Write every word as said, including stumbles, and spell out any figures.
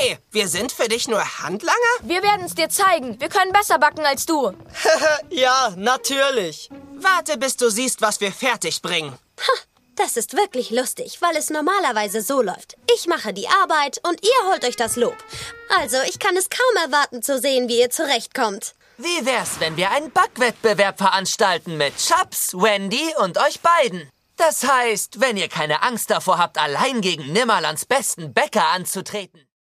Hey, wir sind für dich nur Handlanger? Wir werden es dir zeigen. Wir können besser backen als du. Ja, natürlich. Warte, bis du siehst, was wir fertig bringen. Ha, das ist wirklich lustig, weil es normalerweise so läuft. Ich mache die Arbeit und ihr holt euch das Lob. Also, ich kann es kaum erwarten zu sehen, wie ihr zurechtkommt. Wie wär's, wenn wir einen Backwettbewerb veranstalten mit Chaps, Wendy und euch beiden? Das heißt, wenn ihr keine Angst davor habt, allein gegen Nimmerlands besten Bäcker anzutreten.